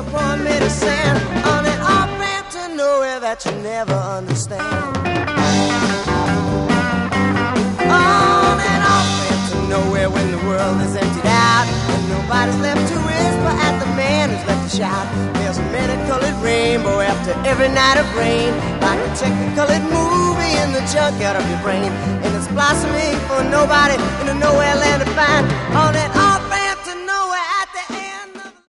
upon me to sand on an off-ramp to nowhere that you never understand. On an off-ramp to nowhere when the world is emptied out and nobody's left to whisper at the man who's left to shout. There's a many-colored rainbow after every night of rain, like a technicolored movie in the junkyard of your brain, and it's blossoming for nobody in a nowhere land to find. On that